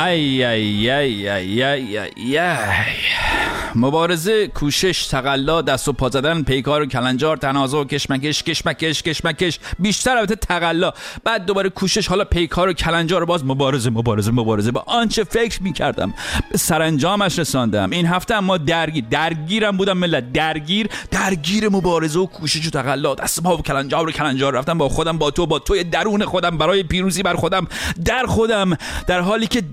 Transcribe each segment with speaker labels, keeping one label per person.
Speaker 1: ای ای ای ای ای ای ای. مبارزه، کوشش، تقلا، دست و پا زدن، پیکار و کلنجار، تنازع و کشمکش، کشمکش، بیشتر البته تقلا، بعد دوباره کوشش، حالا پیکار و کلنجار، باز مبارزه. با آنچه فکر می‌کردم به سرانجامش رساندم. این هفته اما درگیرم بودم ملت، درگیر مبارزه و کوشش و تقلا، دست پا و کلنجار رفتم با خودم، با توی درون خودم، برای پیروزی بر خودم، در حالی که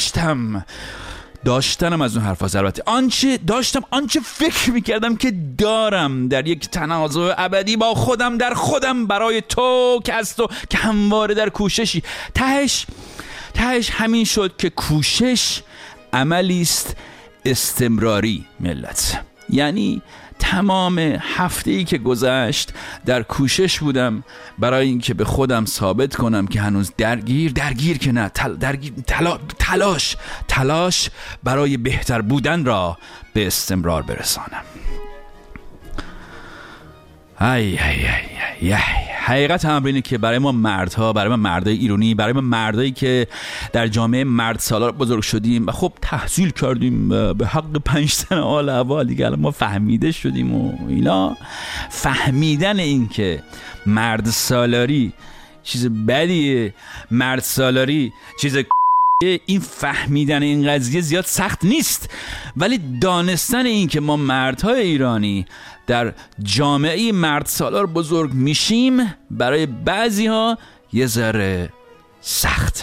Speaker 1: داشتنم از اون حرفا، البته آنچه فکر میکردم که دارم، در یک تنازع ابدی با خودم، در خودم، برای تو که از تو که همواره در کوششی. تهش همین شد که کوشش عملی است استمراری ملت. یعنی تمام هفته‌ای که گذشت در کوشش بودم برای اینکه به خودم ثابت کنم که هنوز درگیر که نه، تلاش برای بهتر بودن را به استمرار برسانم. حقیقت امر اینه که برای ما مردها، برای ما مردای ایرانی، برای ما مردایی که در جامعه مرد سالار بزرگ شدیم و خب تحصیل کردیم به حق 5 سنه آل اول دیگه، الان ما فهمیده شدیم و اینا، فهمیدن این که مرد سالاری چیز بدیه، مرد سالاری چیز این فهمیدن این قضیه زیاد سخت نیست، ولی دانستن این که ما مردهای ایرانی در جامعه مرد سالار بزرگ میشیم برای بعضی ها یه ذره سخته.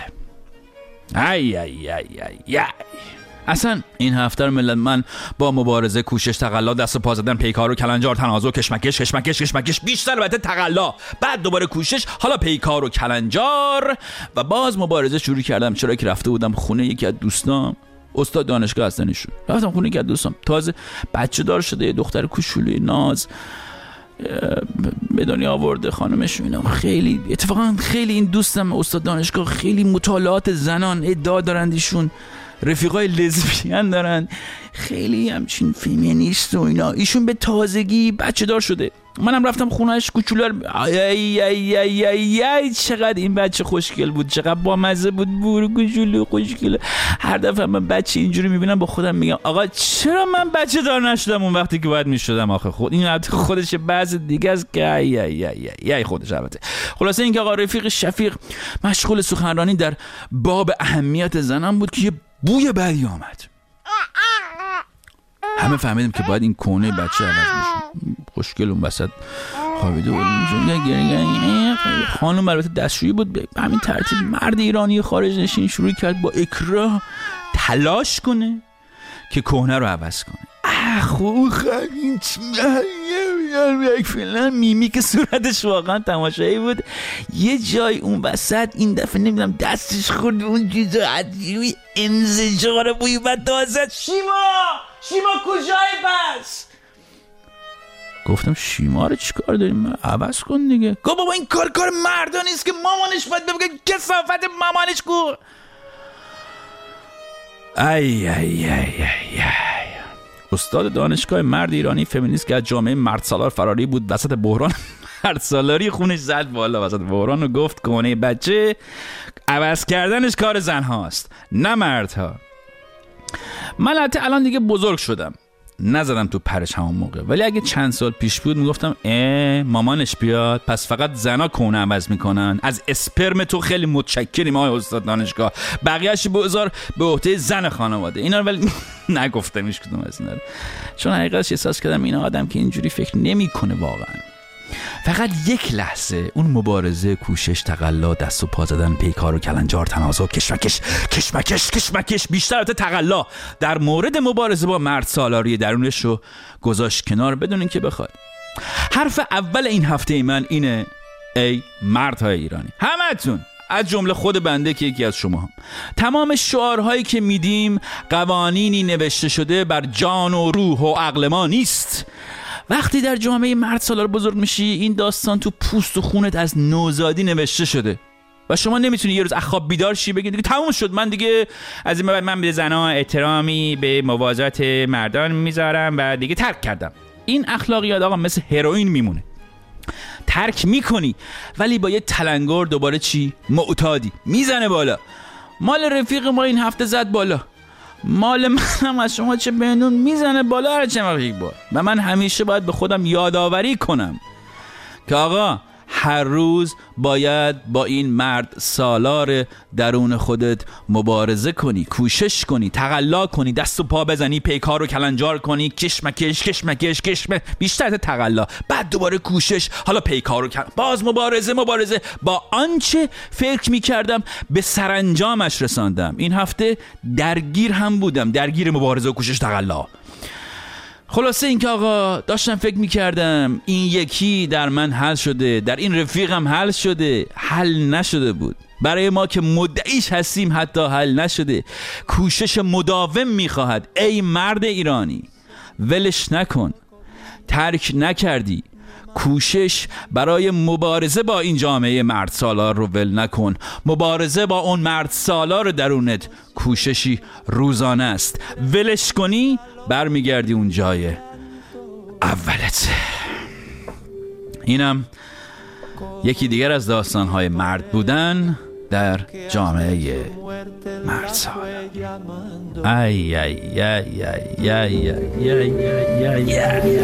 Speaker 1: اصلا این هفته رو ملت من با مبارزه، کوشش، تقلا، دست و پا زدن، پیکار و کلنجار، تنازع، کشمکش، بیشتر البته تقلا، بعد دوباره کوشش، حالا پیکار و کلنجار و باز مبارزه شروع کردم. چرا که رفته بودم خونه یکی از دوستام، استاد دانشگاه هستن ایشون، رفتم خونه یکی از دوستام، تازه بچه دار شده، دختر کوچولوی ناز به دنیا آورده، خانمش اینا. خیلی اتفاقا خیلی این دوستم استاد دانشگاه خیلی مطالعات زنان ادعا دارند، ایشون رفیقای لزبیان دارن، خیلی همچین فمینیست و اینا. ایشون به تازگی بچه دار شده، منم رفتم خونهش کوچولو. چقدر این بچه خوشگل بود، چقدر بامزه بود، بورو کوچولو خوشگله. هر دفعه من بچه اینجوری میبینم با خودم میگم آقا چرا من بچه دار نشدم اون وقتی که باید میشدم. آخه این البته خودش بعض دیگه است که خودش البته. خلاصه این که آقا رفیق شفیق مشغول سخنرانی در باب اهمیت زنان بود که یه بوی بدی آمد. همه فهمیدیم که باید این کونه بچه عوض میشه. خوشگل اون وسط خوابیده بود. خانم البته دستشویی بود. به همین ترتیب مرد ایرانی خارج نشین شروع کرد با اکراه تلاش کنه که کهنه رو عوض کنه. این فعلا میمی که صورتش واقعا تماشایی بود. یه جای اون وسط این دفعه نمیدونم دستش خورد اون چیزا عجیبی انزجار بوی بد دازد. شیما کجای پس؟ گفتم شیما رو چیکار داریم؟ عوض کن دیگه. گفت بابا این کار مردا نیست که مامانش باید بگه کثافت مامانش کو. استاد دانشگاه مرد ایرانی فمینیست که از جامعه مرد سالار فراری بود، وسط بحران مرد سالاری خونش زد بالا وسط بحران و گفت کونه بچه عوض کردنش کار زن هاست نه مردها. من البته الان دیگه بزرگ شدم، نزدم تو پرش همون موقع، ولی اگه چند سال پیش بود میگفتم مامانش بیاد پس فقط زنا کونه عوض میکنن، از اسپرم تو خیلی متشکریم آقای استاد دانشگاه، بقیه‌اش بذار به عهده زن خانواده. اینا رو ولی نگفتم هیچ کدوم از اینا رو، چون حقیقتش احساس کردم این آدم که اینجوری فکر نمیکنه واقعا. فقط یک لحظه اون مبارزه، کوشش، تقلا، دست و پا زدن، پیکار و کلنجار، تنازع، کشمکش بیشتر از تقلا در مورد مبارزه با مرد سالاری درونش رو گذاشت کنار بدون اینکه بخواد. حرف اول این هفته من اینه: ای مردهای ایرانی، همتون از جمله خود بنده که یکی از شما هم. تمام شعارهایی که میدیم قوانینی نوشته شده بر جان و روح و عقل ما نیست. وقتی در جامعه مرد سالار بزرگ میشی این داستان تو پوست و خونت از نوزادی نوشته شده و شما نمیتونی یه روز از خواب بیدار شی بگی دیگه تموم شد، من دیگه از این بعد من به زنها احترامی به موازات مردان میذارم و دیگه ترک کردم. این اخلاقیات آقا مثل هروئین میمونه، ترک میکنی ولی با یه تلنگر دوباره چی؟ معتادی میزنه بالا. مال رفیق ما این هفته زد بالا، مال منم از شما چه بهنون میزنه بالا هر چند وقت یک بار. و من همیشه باید به خودم یادآوری کنم که آقا هر روز باید با این مرد سالار درون خودت مبارزه کنی، کوشش کنی، تقلا کنی، دست و پا بزنی، پیکار رو کلنجار کنی، کشمکش بیشتر تقلا، بعد دوباره کوشش، حالا پیکار رو باز مبارزه با آنچه فکر میکردم به سرانجامش رساندم. این هفته درگیر هم بودم، درگیر مبارزه و کوشش تقلا. خلاصه این که آقا داشتم فکر میکردم این یکی در من حل شده، در این رفیقم حل شده، حل نشده بود. برای ما که مدعیش هستیم حتی حل نشده. کوشش مداوم میخواهد. ای مرد ایرانی، ولش نکن، ترک نکردی. کوشش برای مبارزه با این جامعه مرد سالار رو ول نکن. مبارزه با اون مرد سالار درونت کوششی روزانه است. ولش کنی برمیگردی اون جای اولت. اینم یکی دیگر از داستان‌های مرد بودن در جامعه مرد سالار. ای ای ای ای ای ای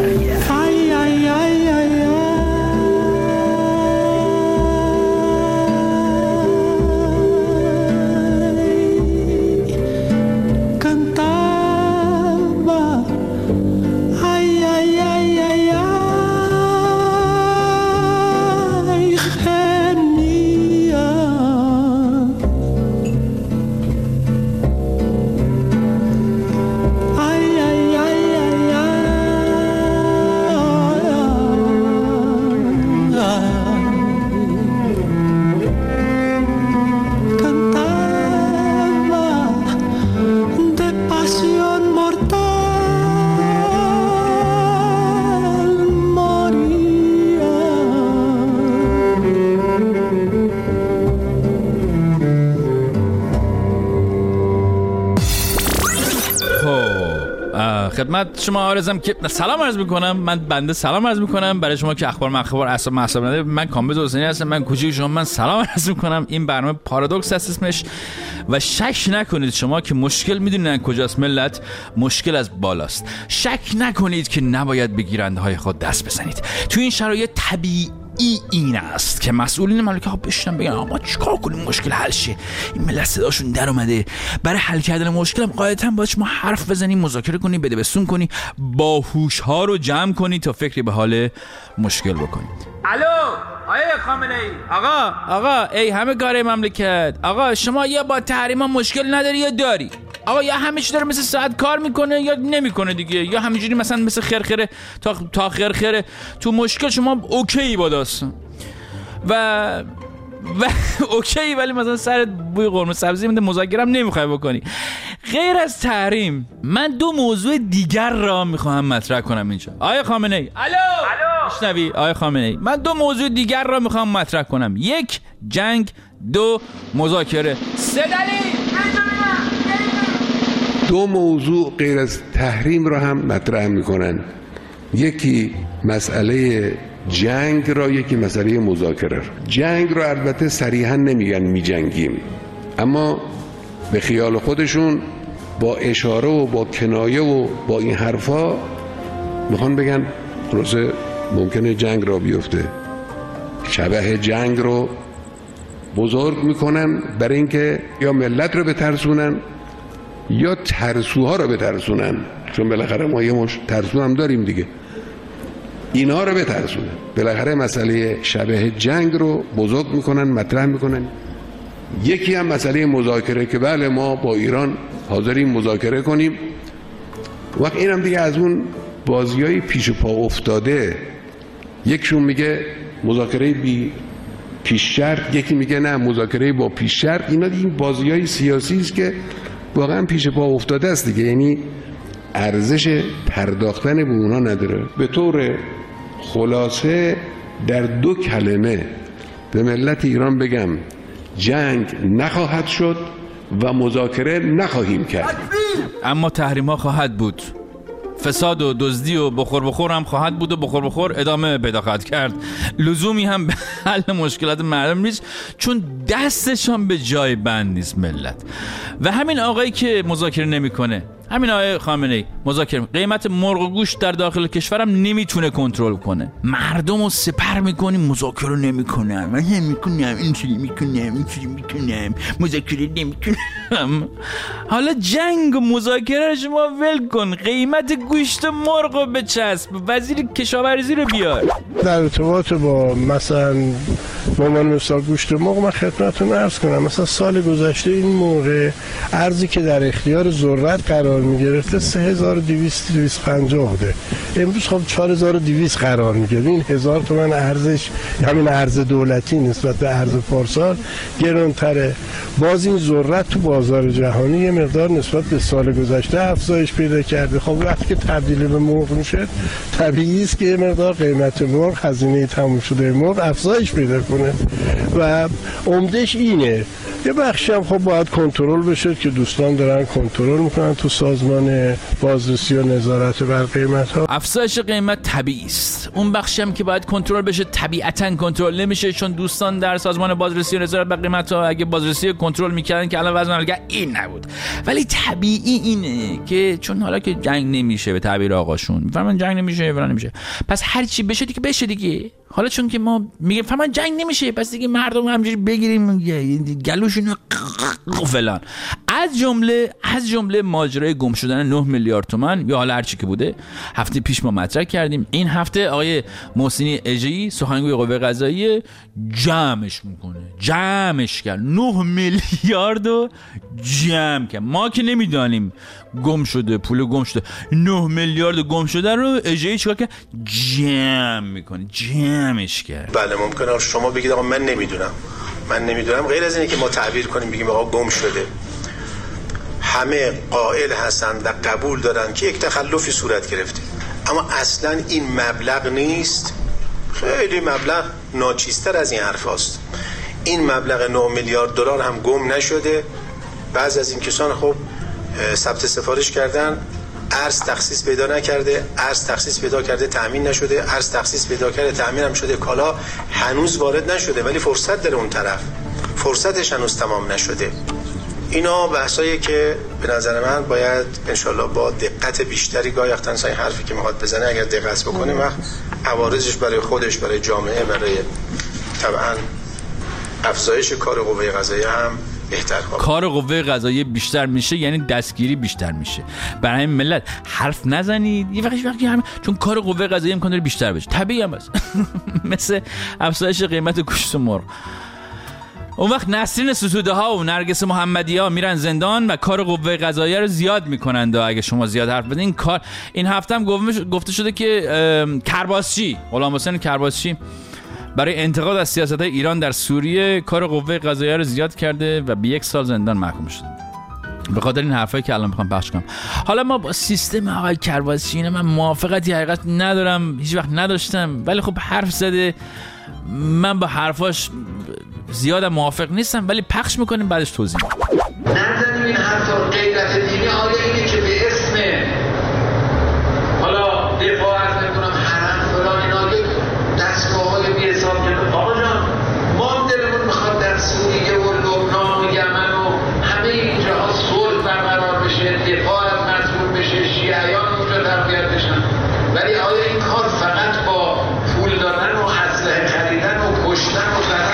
Speaker 1: خدمت شما عرضم که سلام عرض میکنم. من بنده سلام عرض میکنم برای شما که اخبار اعصاب نداره. من کامبیز حسینی هستم، من کوچیک شما. من سلام عرض میکنم. این برنامه پارادوکس هست اسمش و شک نکنید شما که مشکل میدونن کجاست ملت، مشکل از بالاست. شک نکنید که نباید به گیرنده های خود دست بزنید. تو این شرایط طبیعی این است که مسئولین مملکت بشینن بگن ما چیکار کنیم مشکل حل شه. این ملت صداشون در اومده. برای حل کردن مشکل هم قاعدتاً باید شما حرف بزنی، مذاکره کنی، بده بستون کنی، باهوش ها رو جمع کنی تا فکری به حال مشکل بکنی. الو آیه خامنه ای، آقا ای همه کاره مملکت، آقا شما یا با تحریما مشکل نداری یا داری؟ آقا یا همه چی داره مثل ساعت کار میکنه یا نمیکنه دیگه، یا همینجوری مثلا مثل خرخره تا خرخره. تو مشکل شما اوکی با داستان و اوکی، ولی مثلا سر بوی قرمه سبزی میده مذاکره هم نمیخوای بکنی. غیر از تحریم من دو موضوع دیگر را میخوام مطرح کنم اینجا. آقای خامنه ای، الو میشنوی؟ آقای خامنه ای، من دو موضوع دیگر را میخوام مطرح کنم. یک، جنگ. دو، مذاکره. سه دلیل.
Speaker 2: دو موضوع غیر از تحریم را هم مطرح میکنن. یکی مسئله جنگ را، یکی مسئله مذاکره را. جنگ را البته صریحا نمیگن میجنگیم، اما به خیال خودشون با اشاره و با کنایه و با این حرفا میخوان بگن خلاصه ممکنه جنگ را بیفته. شبح جنگ رو بزرگ میکنن برای اینکه یا ملت رو بترسونن یا ترسوها رو بترسونن، چون بالاخره ما یه مش ترسو هم داریم دیگه. اینا رو بترسونن. بالاخره مسئله شبح جنگ رو بزرگ میکنن، مطرح میکنن. یکی هم مسئله مذاکره که بله ما با ایران حاضریم مذاکره کنیم. وقت اینم دیگه از اون بازیای پیش پا افتاده. یکشون میگه مذاکره بی پیش شرط، یکی میگه نه مذاکره با پیش شرط. اینا دیگه بازیای سیاسی است که واقعا پیش پا افتاده است دیگه، یعنی ارزش پرداختن به اونا نداره. به طور خلاصه در دو کلمه به ملت ایران بگم جنگ نخواهد شد و مذاکره نخواهیم کرد،
Speaker 1: اما تحریم ها خواهد بود. فساد و دزدی و بخور هم خواهد بود و بخور ادامه پیدا خواهد کرد. لزومی هم به حل مشکلات مردم نیست، چون دستشان به جای بند نیست ملت. و همین آقایی که مذاکره نمیکنه، همین آقای خامنه‌ای مذاکره، قیمت مرغ و گوشت در داخل کشورم نمیتونه کنترل کنه. مردم رو سپر میکنیم مذاکره نمیکنم، من نمیکنم، اینجوری میکنم، مذاکره نمیکنم. حالا جنگ و مذاکره شما ول کن، قیمت گوشت مرغ رو بچسب، وزیر کشاورزی رو بیار.
Speaker 3: در ارتباط با مثلا به عنوان مثال گوشت مرغ من خدمتتون عرض کنم، مثلا سال گذشته این موقع ارزی که در اختیار ذرت قرار میگرفته 3250 بوده، امروز خب 4200 قرار میگیره. این 1000 تومان ارزش، همین ارز دولتی نسبت به ارز پارسال گرانتره. باز این ذرت تو بازار جهانی یه مقدار نسبت به سال گذشته افزایش پیدا کرده. خب وقتی که تبدیل به مرغ میشه طبیعی است که یه مقدار قیمت مرغ، هزینه تموم شده مرغ افزایش پیدا کنه و عمدش اینه. یه بخشی هم خب باید کنترل بشه که دوستان دارن کنترل میکنن تو سازمان بازرسی و نظارت بر قیمت ها.
Speaker 1: افزایش قیمت طبیعی است. اون بخشی هم که باید کنترل بشه طبیعتاً کنترل نمیشه، چون دوستان در سازمان بازرسی و نظارت بر قیمت ها اگه بازرسی کنترل میکردن که الان وضع مملکت این نبود. ولی طبیعی اینه که چون حالا که جنگ نمیشه، به تعبیر آقاشون میفهمن جنگ نمیشه، فلان نمیشه، پس هر چی بشه دیگه بشه دیگه. حالا چون که ما میگیم فهمن جنگ نمیشه، پس دیگه مردم همینجوری بگیریم گلوشون فلان. از جمله ماجرای گم شدن 9 میلیارد تومان یا حالا هر چی که بوده، هفته پیش ما مطرح کردیم. این هفته آقای محسنی اژه‌ای سخنگوی قوه قضاییه جمعش کرد 9 میلیارد رو جمع کرد. ما که نمیدانیم گم شده، پول گم شده، 9 میلیارد گم شده رو اژه‌ای چیکار کرد؟ جمعش کرد.
Speaker 4: بله ممکنه شما بگید آقا من نمیدونم، غیر از اینه که ما تعبیر کنیم بگیم آقا گم شده. همه قائل هستند و قبول دارن که یک تخلفی صورت گرفته، اما اصلا این مبلغ نیست. خیلی مبلغ ناچیزتر از این حرف هست. این مبلغ 9 میلیارد دلار هم گم نشده. بعضی از این کسان خب ثبت سفارش کردن، ارز تخصیص پیدا نکرده، ارز تخصیص پیدا کرده تأمین نشده، ارز تخصیص پیدا کرده تأمین هم شده، کالا هنوز وارد نشده ولی فرصت داره اون طرف، فرصتش هنوز تمام نشده. اینا بحثایی که به نظر من باید انشالله با دقت بیشتری گاهی وقتا این حرفی که میخواد بزنه اگر دقت بکنه وقت عوارضش برای خودش، برای جامعه، برای طبعا افزایش کار قوه قضاییه هم بهتر خواهد.
Speaker 1: کار قوه قضاییه بیشتر میشه یعنی دستگیری بیشتر میشه. برای همین ملت حرف نزنید یه وقتی همین، چون کار قوه قضاییه امکان داره بیشتر بشه، طبیعی هم هست. مثل افزایش قیمت گوشت مرغ. اون وقت نسرین ستوده ها و نرگس محمدی ها میرن زندان و کار قوه قضاییه رو زیاد میکنند. اگه شما زیاد حرف بزنید این هفته هم گفته شده که کرباسچی، غلام حسین کرباسچی برای انتقاد از سیاست‌های ایران در سوریه کار قوه قضاییه رو زیاد کرده و به 1 سال زندان محکوم شده. به خاطر این حرفایی که الان میخوام پخش کنم. حالا ما با سیستم آقای کرباسچی من موافقتی حقیقت ندارم، هیچ وقت نداشتم، ولی خب حرف زده، من با حرفاش زیاد موافق نیستم، ولی پخش میکنیم بعدش توضیح.
Speaker 5: نزنیم این حرفا. غیرت دینی آیا اینه که به اسم حالا دفاع از نمیدونم حرم فلان اینا یک دستگاه‌های بی حساب کنه؟ آقا جان ما دلمون میخواد در سوریه و لبنان و یمن و همه اینجاها صلح برقرار بشه، دفاع از مظلوم بشه، شیعیان اونجا تربیت بشن، ولی آیا این کار فقط با پول دادن و اسلحه خریدن و کشتن و زدن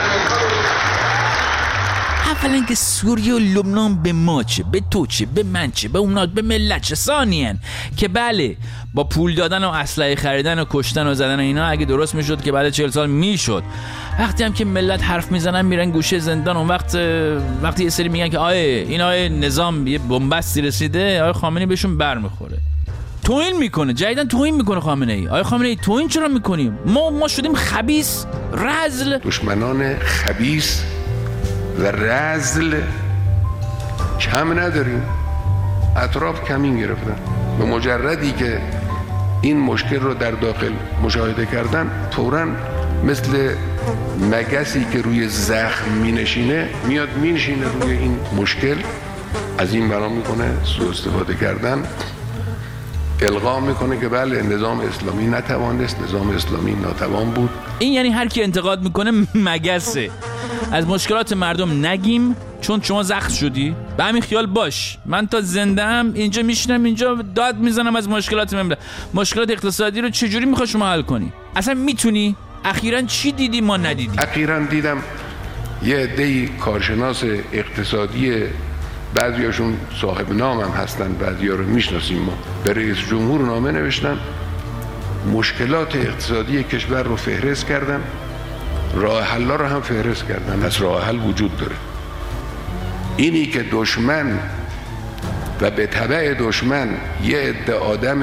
Speaker 1: اولا که سوریه و لبنان به ما چه، به تو چه، به من چه، به اونا، به ملت چه؟ ثانیاً که بله با پول دادن و اسلحه خریدن و کشتن و زدن و اینا اگه درست میشد که بعد 40 سال میشد. وقتی هم که ملت حرف میزنن میرن گوشه زندان، اون وقتی یه سری میگن که این نظام یه بنبستی رسیده، آقای خامنه‌ای بهشون برمیخوره، توهین میکنه، جدیداً توهین میکنه خامنه‌ای. آقای خامنه‌ای توهین چرا میکنیم؟ ما شدیم خبیث، رذل.
Speaker 2: دشمنان خبیث و رذل کم نداریم، اطراف کمین گرفتن. به مجردی که این مشکل رو در داخل مشاهده کردن، فوراً مثل مگسی که روی زخم مینشینه میاد مینشینه روی این مشکل، از این بنا میکنه سوء استفاده کردن القا میکنه که بله نظام اسلامی نتوانست، نظام اسلامی ناتوان بود.
Speaker 1: این یعنی هر کی انتقاد میکنه مگسه. از مشکلات مردم نگیم چون شما زخم شدی، به همین خیال باش. من تا زنده ام اینجا میشینم، اینجا داد میزنم از مشکلات مملکت. مشکلات اقتصادی رو چجوری میخوای شما حل کنی؟ اصلا میتونی؟ اخیراً چی دیدی ما ندیدی؟
Speaker 2: اخیراً دیدم یه عده‌ای کارشناس اقتصادی، بعضیاشون صاحب نام هم هستن، بعضیا رو میشناسیم ما، به رئیس جمهور نامه نوشتن، مشکلات اقتصادی کشور رو فهرست کردن، راه حل رو هم فهرست کردن. پس راه حل وجود داره. اینی که دشمن و به تبع دشمن یه عده آدم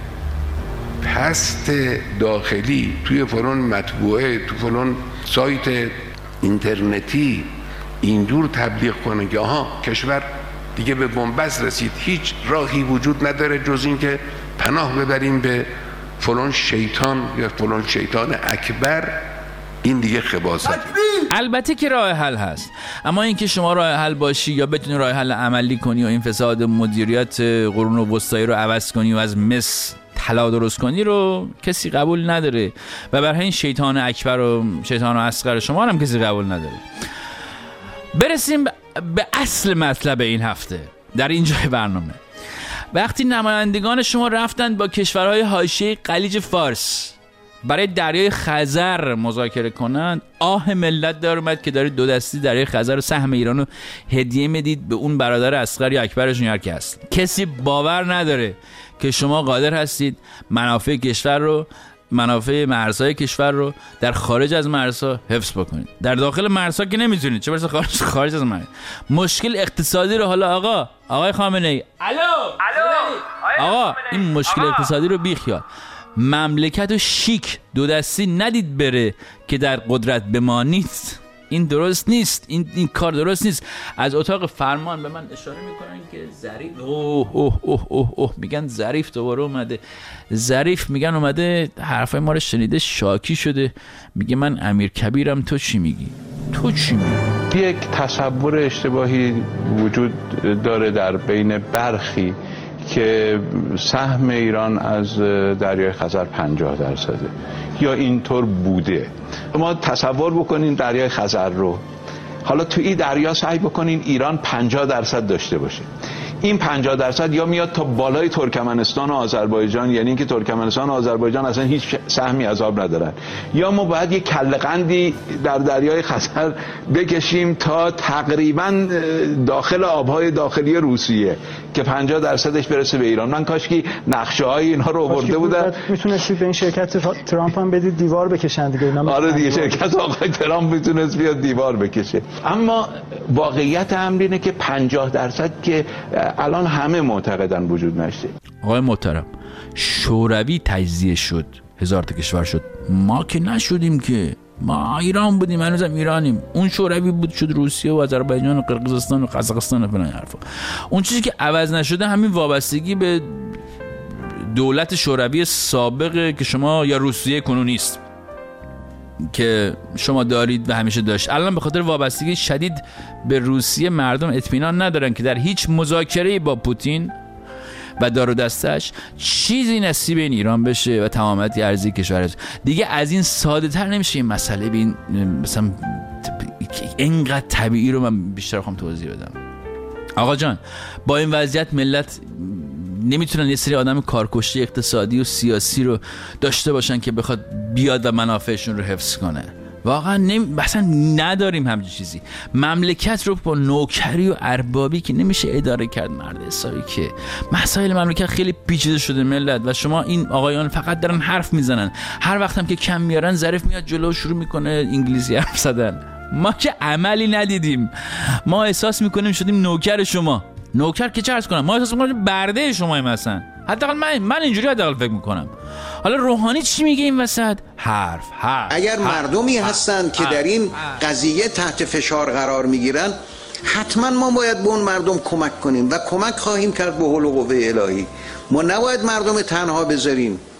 Speaker 2: پست داخلی توی فلان مطبوعه، تو فلان سایت اینترنتی اینجور تبلیغ کنه که آها کشور دیگه به بنبست رسید، هیچ راهی وجود نداره جز این که پناه ببریم به فلان شیطان یا فلان شیطان اکبر، این دیگه خباثت.
Speaker 1: البته که راه حل هست، اما اینکه شما راه حل باشی یا بتونی راه حل عملی کنی و این فساد مدیریت قرون وسطایی رو عوض کنی و از مس طلا درست کنی رو کسی قبول نداره و برای این شیطان اکبر و شیطان اصغر شما هم کسی قبول نداره. برسیم به اصل مطلب این هفته در این جای برنامه. وقتی نمایندگان شما رفتند با کشورهای حاشیه خلیج فارس برای دریای خزر مذاکره کنند، آه ملت در اومد که دارید دو دستی دریای خزر و سهم ایران رو هدیه میدید به اون برادر اصغر یا اکبرشون هر کی هست. کسی باور نداره که شما قادر هستید منافع کشور رو، منافع مرزهای کشور رو در خارج از مرزها حفظ بکنید. در داخل مرزها که نمیتونید، چه برسه خارج از مرز. مشکل اقتصادی رو حالا آقای خامنه‌ای، آقا این مشکل اقتصادی رو بیخیال. مملکت و شیک دو دستی ندید بره که در قدرت بمانید. این درست نیست، این کار درست نیست. از اتاق فرمان به من اشاره میکنن که ظریف میگن ظریف دوباره اومده. ظریف میگن اومده حرفای ما رو شنیده شاکی شده، میگه من امیر کبیرم، تو چی میگی؟
Speaker 6: یک تصور اشتباهی وجود داره در بین برخی که سهم ایران از دریای خزر 50%، یا اینطور بوده. ما تصور بکنین دریای خزر رو، حالا تو این دریا سعی بکنین ایران 50% داشته باشه. این 50% یا میاد تا بالای ترکمنستان و آذربایجان، یعنی اینکه ترکمنستان و آذربایجان اصلا هیچ سهمی از آب ندارن، یا ما باید یک کله‌قندی در دریای خزر بکشیم تا تقریبا داخل آبهای داخلی روسیه که 50%ش برسه به ایران. من کاشکی نقشه های اینها رو آورده بودم.
Speaker 7: میتونستید به این شرکت ترامپ هم بدید دیوار بکشن دیگه.
Speaker 6: آره دیگه، شرکت آقای ترامپ میتونست بیاد دیوار بکشه. اما واقعیت امر اینه که 50% که الان همه معتقدن وجود نشده.
Speaker 1: آقای محترم، شوروی تجزیه شد، 1000 تا کشور شد، ما که نشدیم که، ما ایران بودیم، هنوزم ایرانیم. اون شوروی بود شد روسیه و آذربایجان و قرقیزستان و قزاقستان و فلان حرفا. اون چیزی که عوض نشده همین وابستگی به دولت شوروی سابقه که شما یا روسیه کنونی است که شما دارید و همیشه داشت. الان به خاطر وابستگی شدید به روسیه مردم اطمینان ندارن که در هیچ مذاکره‌ای با پوتین و دار و دستش چیزی نصیب این ایران بشه و تمامیت ارضی کشور دیگه. از این ساده تر نمیشه این مسئله. به این مثلا اینقدر طبیعی رو من بیشتر خواهم توضیح بدم. آقا جان، با این وضعیت ملت نمیتونن یه سری آدم کارکشته اقتصادی و سیاسی رو داشته باشن که بخواد بیاد و منافعشون رو حفظ کنه. واقعا مثلا نداریم همچین چیزی. مملکت رو با نوکری و اربابی که نمیشه اداره کرد مرد حسابی که. مسائل مملکت خیلی پیچیده شده ملت و شما این آقایان فقط دارن حرف میزنن. هر وقت هم که کم میارن ظریف میاد جلو شروع میکنه انگلیسی حرف زدن. ما که عملی ندیدیم. ما احساس میکنیم شدیم نوکر شما. نوکر که چه عرض کنم، ما احساس میکنیم برده شماییم مثلا. حداقل من اینجوری حداقل فکر میکنم. حالا روحانی چی میگه این وسط؟ حرف.
Speaker 8: اگر مردمی هستند که در این قضیه تحت فشار قرار میگیرن، حتما ما باید به اون مردم کمک کنیم و کمک خواهیم کرد به حول و قوه الهی. ما نباید مردم تنها بذاریم.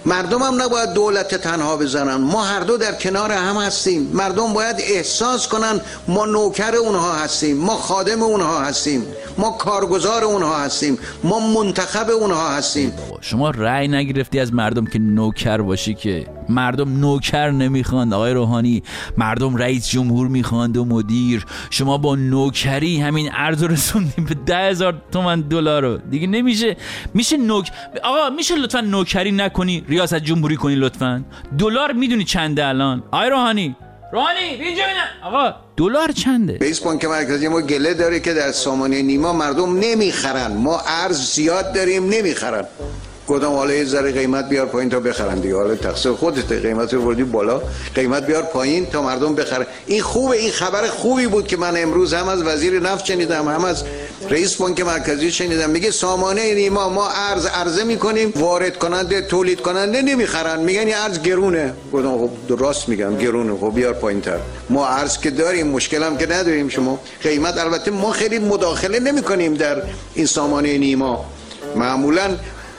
Speaker 8: مردم هم نباید دولت تنها بزنن، ما هر دو در کنار هم هستیم. مردم باید احساس کنن ما نوکر اونها هستیم، ما خادم اونها هستیم، ما کارگزار اونها هستیم، ما منتخب اونها هستیم.
Speaker 1: شما رأی نگرفتی از مردم که نوکر باشی، که مردم نوکر نمیخواند آقای روحانی، مردم رئیس جمهور میخواند و مدیر. شما با نوکری همین ارز رو رسوندیم به 10,000 تومان دلار رو. دیگه نمیشه. آقا میشه لطفا نوکری نکنی، ریاست جمهوری کنی لطفا. دلار میدونی چنده الان آقای روحانی؟ اینجا ببین آقا دلار چنده؟
Speaker 8: رئیس بانک مرکزی ما گله داره که در سامانه نیما مردم نمیخرن، ما ارز زیاد داریم نمیخرن. گفتم حالا یه ذره قیمت بیار پایین تا بخرن دیگه، حالا تقصیر خودت، قیمت رو بردی بالا، قیمت بیار پایین تا مردم بخرن. این خوبه، این خبر خوبی بود که من امروز هم از وزیر نفت شنیدم، هم از رئیس بانک مرکزی شنیدم. میگه سامانه نیما ما عرضه میکنیم، وارد کننده تولید کننده نمیخرن، میگن این ارز گرونه. گفتم خب راست میگم گرونه، خب بیار پایینتر. ما ارز که داریم، مشکل هم که نداریم. شما قیمت، البته ما خیلی مداخله نمیکنیم در این سامانه نیما، معمولا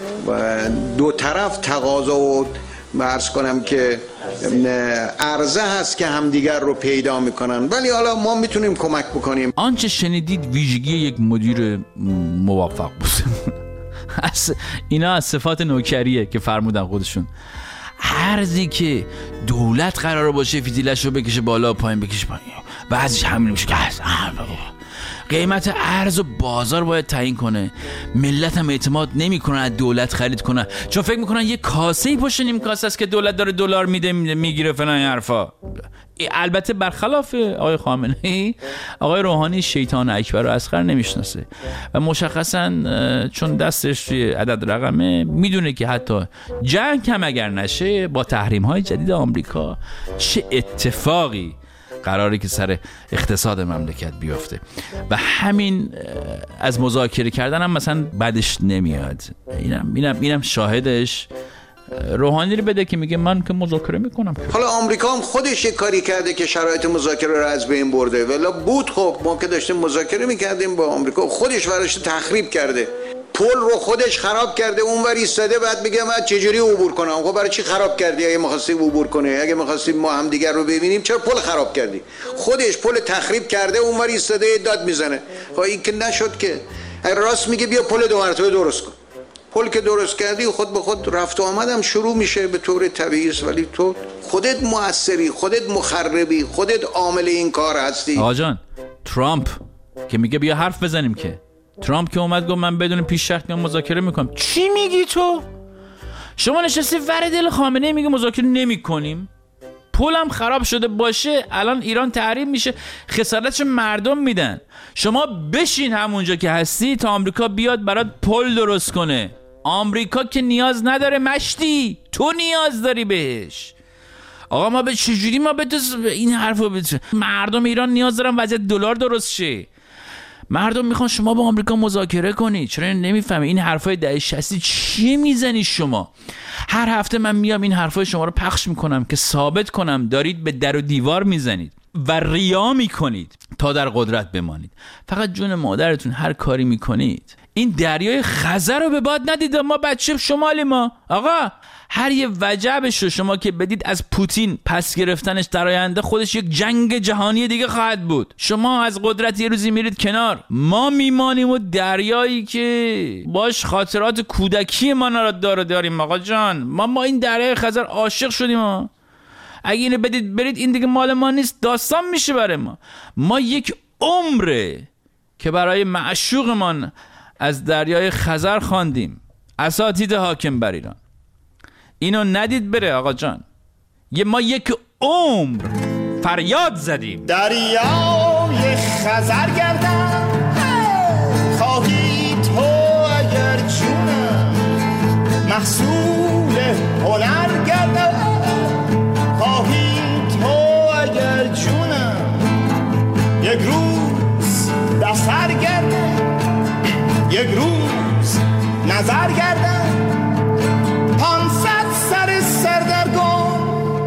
Speaker 8: دو طرف تقاضا و عرض کنم که عرضه هست که همدیگر رو پیدا میکنن، ولی حالا ما میتونیم کمک بکنیم.
Speaker 1: آنچه شنیدید ویژگی یک مدیر موفق بود. اینا از صفات نوکریه که فرمودن خودشون. ارزی که دولت قراره باشه فیتیلش رو بکشه بالا پایین بکشه پایین، بعضیش همین میشه که قیمت ارز و بازار باید تعیین کنه. ملت هم اعتماد نمیکنن از دولت خرید کنن، چون فکر میکنن یه کاسه‌ای پشت نیم کاسه است که دولت داره دلار میده میگیره فلان این حرفا. البته برخلاف آقای خامنه‌ای، آقای روحانی شیطان اکبر و اصغر نمیشناسه و مشخصا چون دستش توی عدد رقمه میدونه که حتی جنگ هم اگر نشه با تحریم‌های جدید آمریکا چه اتفاقی قراره که سر اقتصاد مملکت بیفته و همین از مذاکره کردن هم مثلا بعدش نمیاد. اینم شاهدش. روحانی رو بده که میگه من که مذاکره میکنم.
Speaker 8: حالا آمریکا هم خودش یک کاری کرده که شرایط مذاکره رو از بین برده، ولی بود خب ما که داشتیم مذاکره میکردیم با آمریکا، خودش ورش تخریب کرده، پل رو خودش خراب کرده، اونور ایستاده، بعد میگه من چجوری عبور کنم؟ خب برای چی خراب کردی؟ اگه می‌خواستی عبور کنی، اگه می‌خواستیم ما هم دیگر رو ببینیم، چرا پل خراب کردی؟ خودش پل تخریب کرده، اونور ایستاده داد میزنه. خب این که نشد که. راست میگه بیا پل دو مرتبه درست کن. پل که درست کردی خود به خود رفت و آمدم شروع میشه به طور طبیعی است، ولی تو خودت مؤثری، خودت مخربی، خودت عامل این کار هستی.
Speaker 1: آقا جان، ترامپ که میگه بیا حرف بزنیم، که ترامپ که اومد گفت من بدون پیش شرط مذاکره میکنم. چی میگی تو؟ شما نشستی ور دل خامنه‌ای میگه مذاکره نمیکنیم؟ پولم خراب شده باشه الان ایران تحریم میشه، خسارتش مردم میدن. شما بشین همونجا که هستی تا آمریکا بیاد برات پل درست کنه. آمریکا که نیاز نداره مشتی، تو نیاز داری بهش. آقا ما به چجوری ما به این حرفو مردم ایران نیاز دارن وضعیت دلار درست شه. مردم میخوان شما با آمریکا مذاکره کنی. چرا نمیفهمی این حرفای دهه 60 چی میزنی شما؟ هر هفته من میام این حرفای شما رو پخش میکنم که ثابت کنم دارید به در و دیوار میزنید و ریا میکنید تا در قدرت بمانید. فقط جون مادرتون هر کاری میکنید. این دریای خزر رو به باد ندید. ما بچه شمالی ما آقا، هر یه وجبش رو شما که بدید از پوتین پس گرفتنش در آینده خودش یک جنگ جهانی دیگه خواهد بود. شما از قدرت یه روزی میرید کنار، ما میمانیم و دریایی که باش خاطرات کودکی ما رو داریم. آقا جان ما این دریای خزر عاشق شدیم. اگه اینو بدید برید این دیگه مال ما نیست، داستان میشه برای ما یک عمره که برای معشوقمان از دریای خزر خواندیم. اساتید حاکم بر ایران اینو ندید بره آقا جان. ما یک عمر فریاد زدیم
Speaker 9: دریای خزر گردم خواهی تو اگر جونم، محصول هنر گردم خواهی تو اگر جونم، یک روز دفتر گردم یک روز نظر گردم، 500 سر سردرگم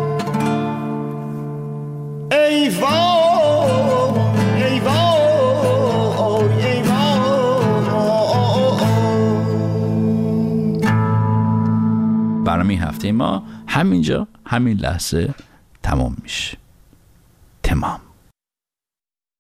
Speaker 9: ای وای ای وای ای
Speaker 1: وای. برنامه هفته هفته ما همینجا همین لحظه تمام میشه. تمام.